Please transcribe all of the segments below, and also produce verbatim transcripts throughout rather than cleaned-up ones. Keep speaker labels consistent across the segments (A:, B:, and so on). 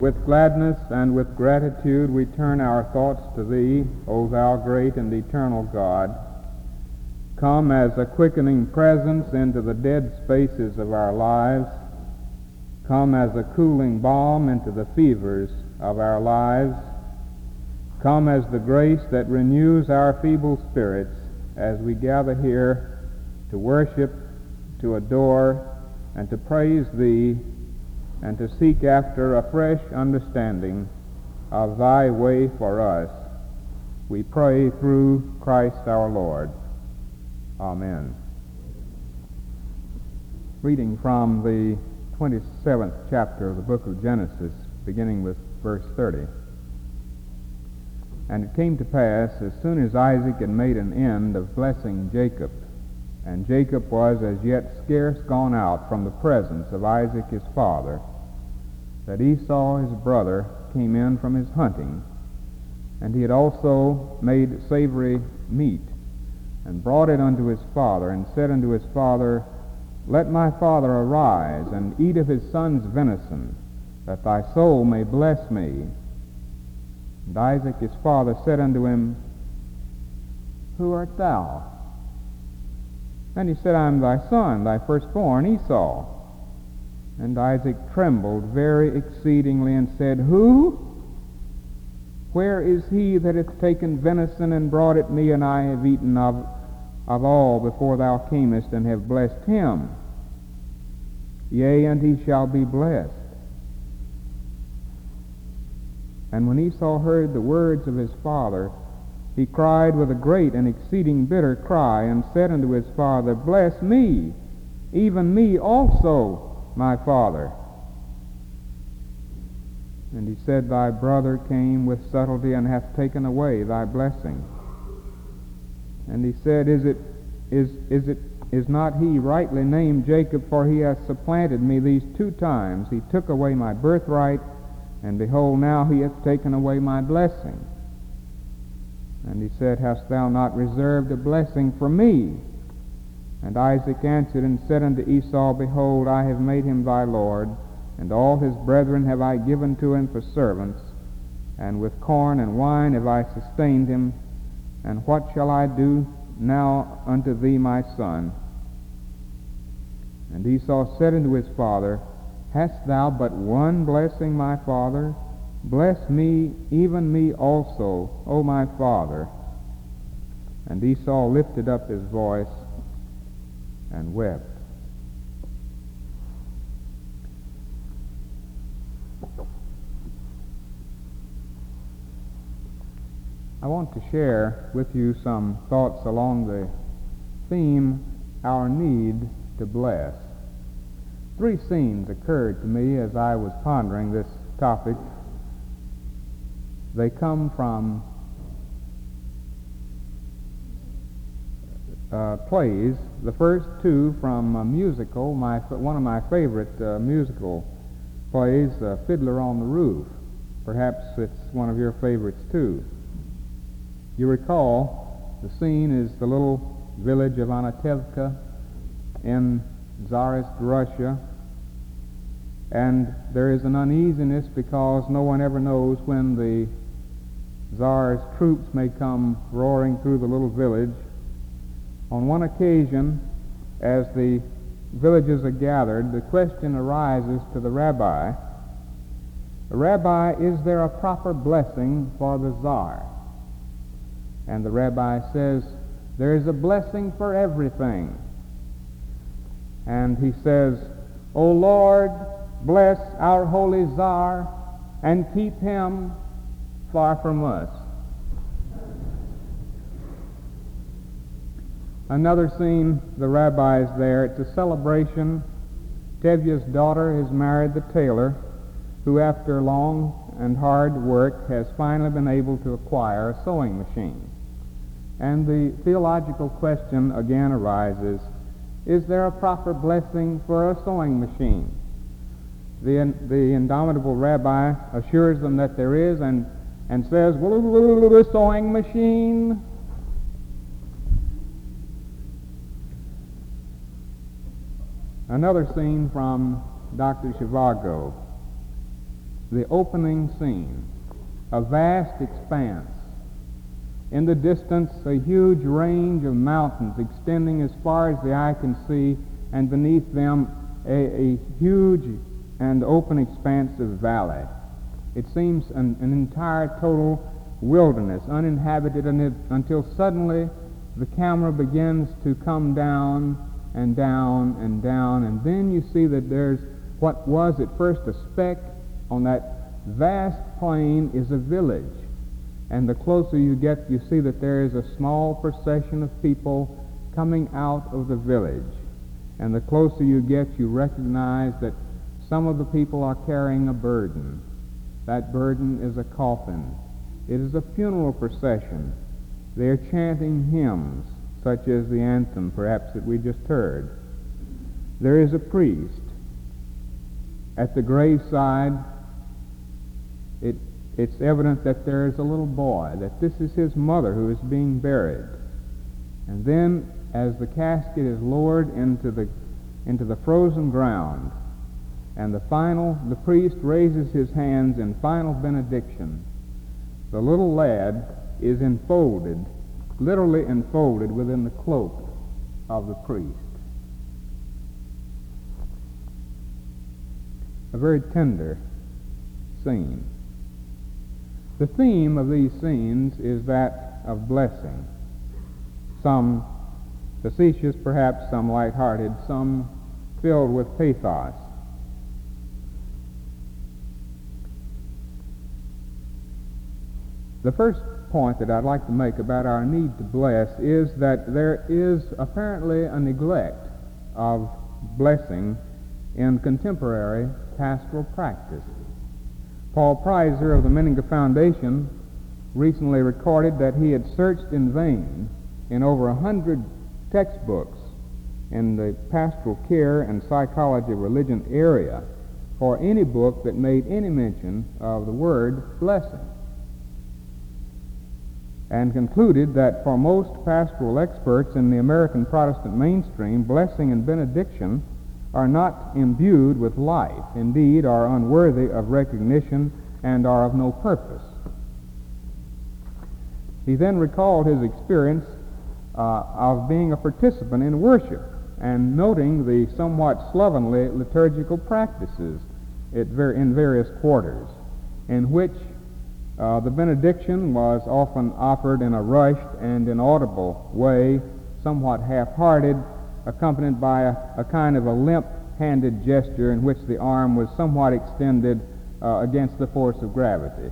A: With gladness and with gratitude we turn our thoughts to Thee, O Thou great and eternal God. Come as a quickening presence into the dead spaces of our lives. Come as a cooling balm into the fevers of our lives. Come as the grace that renews our feeble spirits as we gather here to worship, to adore, and to praise Thee, and to seek after a fresh understanding of Thy way for us. We pray through Christ our Lord. Amen. Reading from the twenty-seventh chapter of the book of Genesis, beginning with verse thirty. And it came to pass, as soon as Isaac had made an end of blessing Jacob, and Jacob was as yet scarce gone out from the presence of Isaac his father, that Esau his brother came in from his hunting, and he had also made savory meat, and brought it unto his father, and said unto his father, Let my father arise, and eat of his son's venison, that thy soul may bless me. And Isaac his father said unto him, Who art thou? And he said, I am thy son, thy firstborn, Esau. And Isaac trembled very exceedingly, and said, Who? Where is he that hath taken venison and brought it me, and I have eaten of, of all before thou camest, and have blessed him? Yea, and he shall be blessed. And when Esau heard the words of his father, he cried with a great and exceeding bitter cry, and said unto his father, Bless me, even me also, my father. And he said, Thy brother came with subtlety, and hath taken away thy blessing. And he said, Is it, is, is it, is not he rightly named Jacob? For he hath supplanted me these two times. He took away my birthright, and behold, now he hath taken away my blessing. And he said, Hast thou not reserved a blessing for me? And Isaac answered and said unto Esau, Behold, I have made him thy lord, and all his brethren have I given to him for servants, and with corn and wine have I sustained him. And what shall I do now unto thee, my son? And Esau said unto his father, Hast thou but one blessing, my father? Bless me, even me also, O my father. And Esau lifted up his voice and wept. I want to share with you some thoughts along the theme, our need to bless. Three scenes occurred to me as I was pondering this topic. They come from uh, plays. The first two from a musical, my one of my favorite uh, musical plays, uh, Fiddler on the Roof. Perhaps it's one of your favorites too. You recall the scene is the little village of Anatevka in Tsarist Russia, and there is an uneasiness because no one ever knows when the Tsar's troops may come roaring through the little village. On one occasion, as the villagers are gathered, the question arises to the rabbi, Rabbi, is there a proper blessing for the Tsar? And the rabbi says, there is a blessing for everything. And he says, O Lord, bless our holy Tsar and keep him far from us. Another scene, the rabbi is there. It's a celebration. Tevye's daughter has married the tailor, who after long and hard work has finally been able to acquire a sewing machine. And the theological question again arises, is there a proper blessing for a sewing machine? The, the indomitable rabbi assures them that there is, and, and says, the sewing machine. Another scene from Doctor Zhivago. the opening scene, a vast expanse. In the distance, a huge range of mountains extending as far as the eye can see, and beneath them a, a huge and open expanse of valley. It seems an, an entire total wilderness, uninhabited until suddenly the camera begins to come down and down and down, and then you see that there's what was at first a speck on that vast plain is a village. And the closer you get, you see that there is a small procession of people coming out of the village. And the closer you get, you recognize that some of the people are carrying a burden. That burden is a coffin. It is a funeral procession. They are chanting hymns, such as the anthem, perhaps, that we just heard. There is a priest. At the graveside, it, it's evident that there is a little boy, that this is his mother who is being buried. And then, as the casket is lowered into the, into the frozen ground, and the final, the priest raises his hands in final benediction, the little lad is enfolded, literally enfolded within the cloak of the priest. A very tender scene. The theme of these scenes is that of blessing. Some facetious, perhaps some light-hearted, some filled with pathos. The first point that I'd like to make about our need to bless is that there is apparently a neglect of blessing in contemporary pastoral practice. Paul Preiser of the Menninger Foundation recently recorded that he had searched in vain in over a hundred textbooks in the pastoral care and psychology of religion area for any book that made any mention of the word blessing, and concluded that for most pastoral experts in the American Protestant mainstream, blessing and benediction are not imbued with life, indeed are unworthy of recognition and are of no purpose. He then recalled his experience uh, of being a participant in worship and noting the somewhat slovenly liturgical practices at ver- in various quarters, in which Uh, the benediction was often offered in a rushed and inaudible way, somewhat half-hearted, accompanied by a, a kind of a limp-handed gesture in which the arm was somewhat extended uh, against the force of gravity.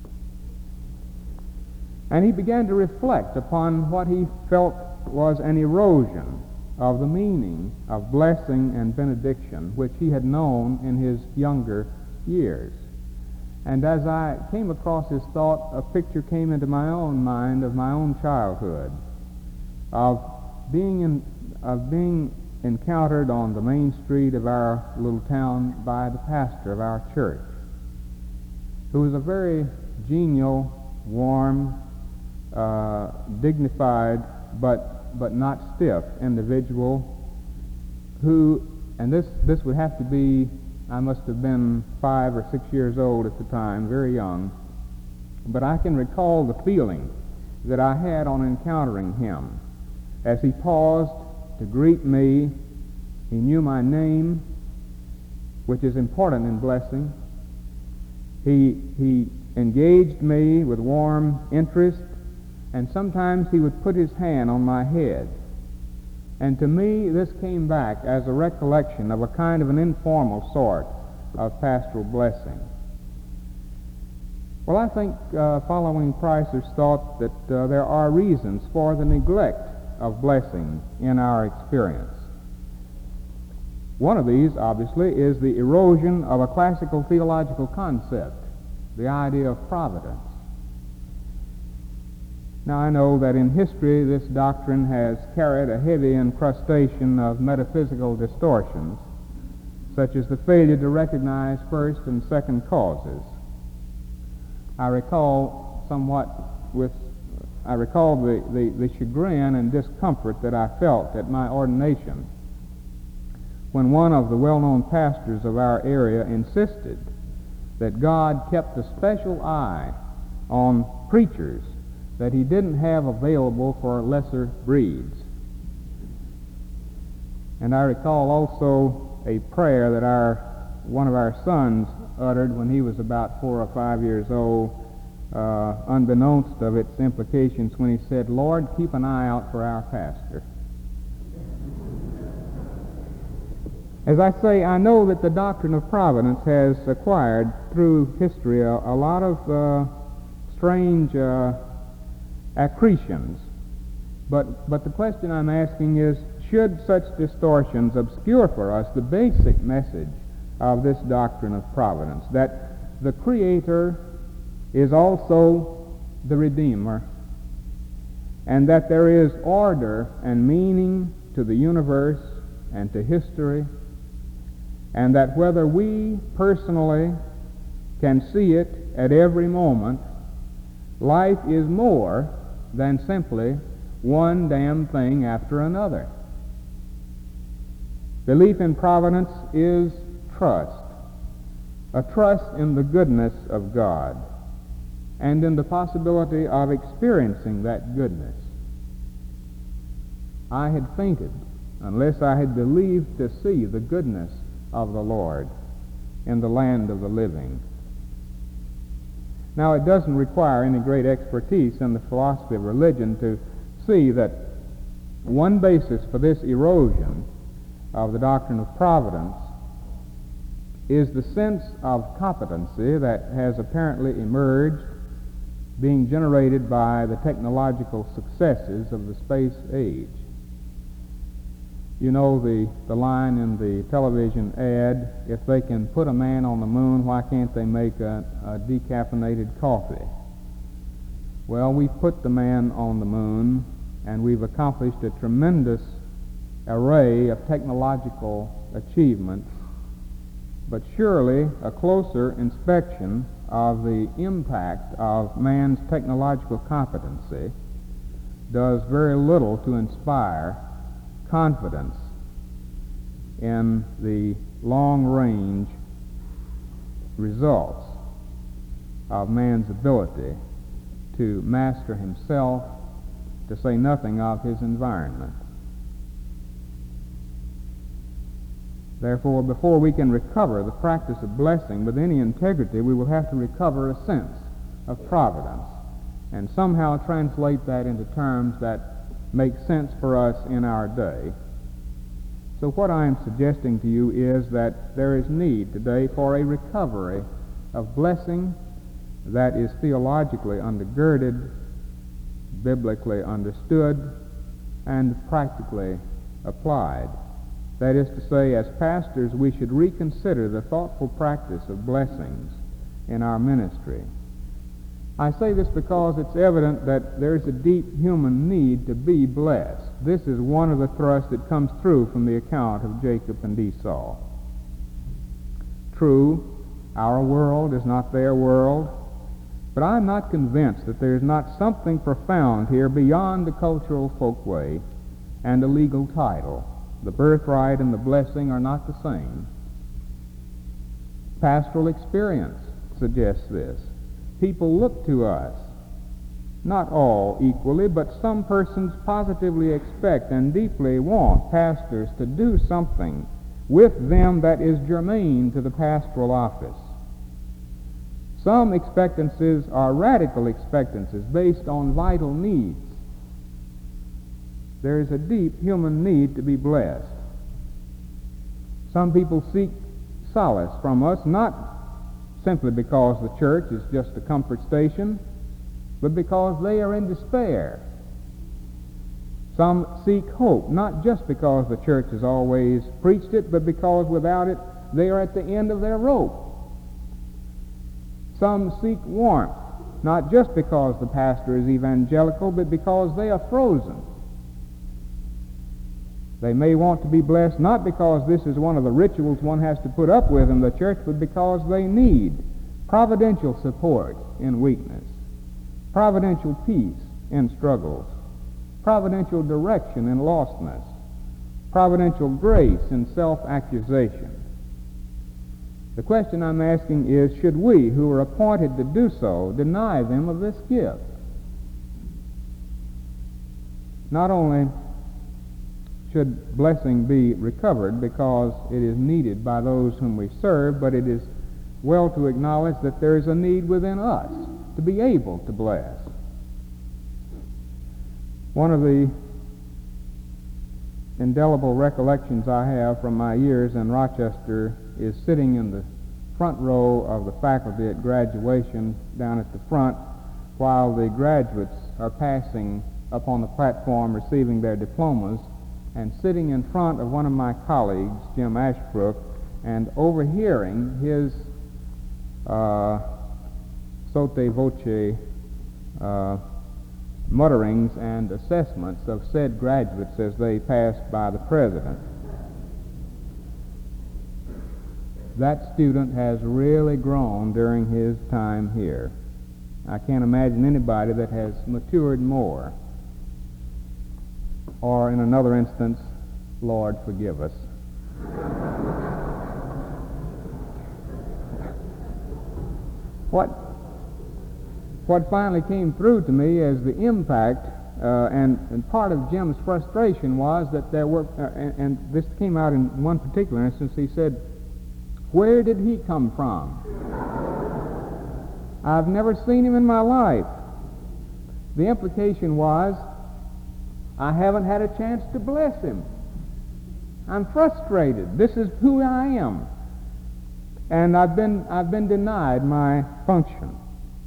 A: And he began to reflect upon what he felt was an erosion of the meaning of blessing and benediction, which he had known in his younger years. And as I came across his thought, a picture came into my own mind of my own childhood, of being in, of being encountered on the main street of our little town by the pastor of our church, who was a very genial, warm, uh, dignified, but but not stiff individual, who, and this this would have to be, I must have been five or six years old at the time, very young, but I can recall the feeling that I had on encountering him. As he paused to greet me, he knew my name, which is important in blessing. He, he engaged me with warm interest, and sometimes he would put his hand on my head. And to me, this came back as a recollection of a kind of an informal sort of pastoral blessing. Well, I think, uh, following Preiser's thought, that uh, there are reasons for the neglect of blessing in our experience. One of these, obviously, is the erosion of a classical theological concept, the idea of providence. Now, I know that in history this doctrine has carried a heavy incrustation of metaphysical distortions, such as the failure to recognize first and second causes. I recall somewhat with, I recall the, the, the chagrin and discomfort that I felt at my ordination when one of the well-known pastors of our area insisted that God kept a special eye on preachers that he didn't have available for lesser breeds. And I recall also a prayer that our one of our sons uttered when he was about four or five years old, uh, unbeknownst of its implications, when he said, "Lord, keep an eye out for our pastor." As I say, I know that the doctrine of providence has acquired through history a, a lot of uh, strange uh, accretions. But, but the question I'm asking is, should such distortions obscure for us the basic message of this doctrine of providence, that the Creator is also the Redeemer, and that there is order and meaning to the universe and to history, and that whether we personally can see it at every moment, life is more than simply one damn thing after another. Belief in providence is trust, a trust in the goodness of God and in the possibility of experiencing that goodness. I had fainted unless I had believed to see the goodness of the Lord in the land of the living. Now, it doesn't require any great expertise in the philosophy of religion to see that one basis for this erosion of the doctrine of providence is the sense of competency that has apparently emerged, being generated by the technological successes of the space age. You know the, the line in the television ad, if they can put a man on the moon, why can't they make a, a decaffeinated coffee? Well, we've put the man on the moon, and we've accomplished a tremendous array of technological achievements, but surely a closer inspection of the impact of man's technological competency does very little to inspire confidence in the long-range results of man's ability to master himself, to say nothing of his environment. Therefore, before we can recover the practice of blessing with any integrity, we will have to recover a sense of providence and somehow translate that into terms that make sense for us in our day. So what I am suggesting to you is that there is need today for a recovery of blessing that is theologically undergirded, biblically understood, and practically applied. That is to say, as pastors, we should reconsider the thoughtful practice of blessings in our ministry. I say this because it's evident that there's a deep human need to be blessed. This is one of the thrusts that comes through from the account of Jacob and Esau. True, our world is not their world, but I'm not convinced that there's not something profound here beyond the cultural folkway and a legal title. The birthright and the blessing are not the same. Pastoral experience suggests this. People look to us, not all equally, but some persons positively expect and deeply want pastors to do something with them that is germane to the pastoral office. Some expectancies are radical expectancies based on vital needs. There is a deep human need to be blessed. Some people seek solace from us, not simply because the church is just a comfort station, but because they are in despair. Some seek hope, not just because the church has always preached it, but because without it they are at the end of their rope. Some seek warmth, not just because the pastor is evangelical, but because they are frozen. They may want to be blessed not because this is one of the rituals one has to put up with in the church, but because they need providential support in weakness, providential peace in struggles, providential direction in lostness, providential grace in self-accusation. The question I'm asking is, should we, who are appointed to do so, deny them of this gift? Not only should blessing be recovered because it is needed by those whom we serve, but it is well to acknowledge that there is a need within us to be able to bless. One of the indelible recollections I have from my years in Rochester is sitting in the front row of the faculty at graduation down at the front while the graduates are passing up on the platform receiving their diplomas, and sitting in front of one of my colleagues, Jim Ashbrook, and overhearing his uh, sotto voce uh, mutterings and assessments of said graduates as they passed by the president. That student has really grown during his time here. I can't imagine anybody that has matured more. Or in another instance, Lord, forgive us. What, what finally came through to me as the impact, uh, and, and part of Jim's frustration was that there were, uh, and, and this came out in one particular instance, he said, "Where did he come from? I've never seen him in my life." The implication was, I haven't had a chance to bless him. I'm frustrated. This is who I am. And I've been, I've been denied my function.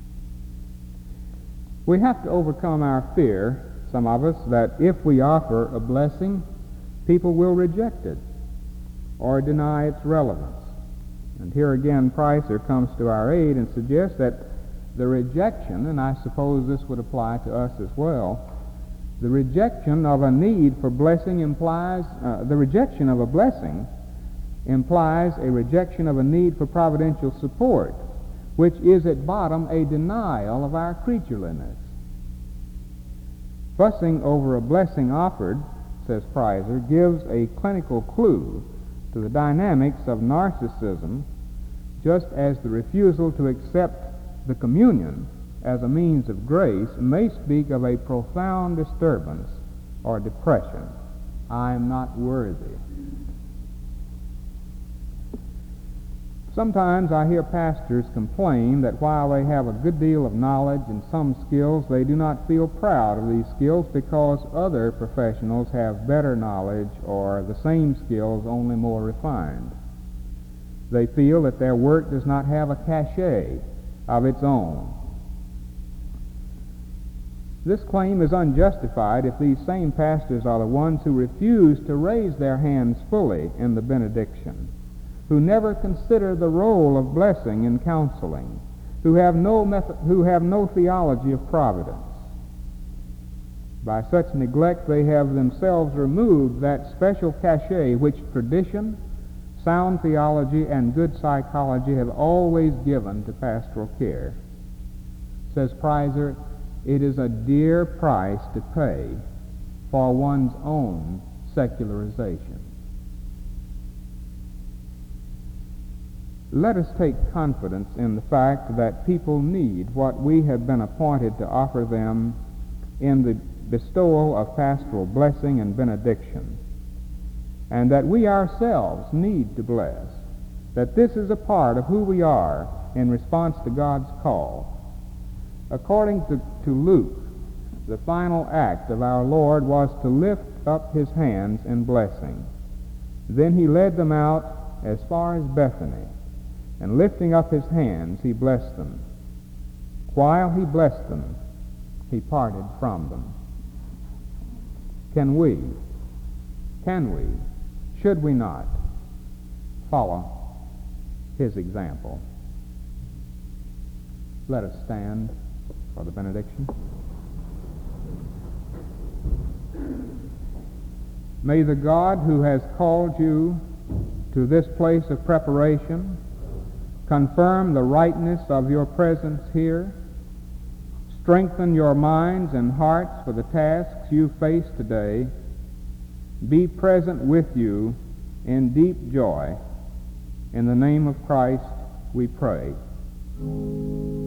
A: We have to overcome our fear, some of us, that if we offer a blessing, people will reject it or deny its relevance. And here again, Pricer comes to our aid and suggests that the rejection, and I suppose this would apply to us as well, the rejection of a need for blessing implies, uh, the rejection of a blessing implies a rejection of a need for providential support, which is at bottom a denial of our creatureliness. Fussing over a blessing offered, says Pricer, gives a clinical clue to the dynamics of narcissism, just as the refusal to accept the communion as a means of grace may speak of a profound disturbance or depression. I am not worthy. Sometimes I hear pastors complain that while they have a good deal of knowledge and some skills, they do not feel proud of these skills because other professionals have better knowledge or the same skills, only more refined. They feel that their work does not have a cachet of its own. This claim is unjustified if these same pastors are the ones who refuse to raise their hands fully in the benediction, who never consider the role of blessing in counseling, who have no method, who have no theology of providence. By such neglect, they have themselves removed that special cachet which tradition, sound theology, and good psychology have always given to pastoral care. Says Pricer, it is a dear price to pay for one's own secularization. Let us take confidence in the fact that people need what we have been appointed to offer them in the bestowal of pastoral blessing and benediction, and that we ourselves need to bless, that this is a part of who we are in response to God's call. According to, to Luke, the final act of our Lord was to lift up his hands in blessing. Then he led them out as far as Bethany, and lifting up his hands, he blessed them. While he blessed them, he parted from them. Can we, can we, should we not follow his example? Let us stand for the benediction. May the God who has called you to this place of preparation confirm the rightness of your presence here, strengthen your minds and hearts for the tasks you face today, be present with you in deep joy, In the name of Christ we pray.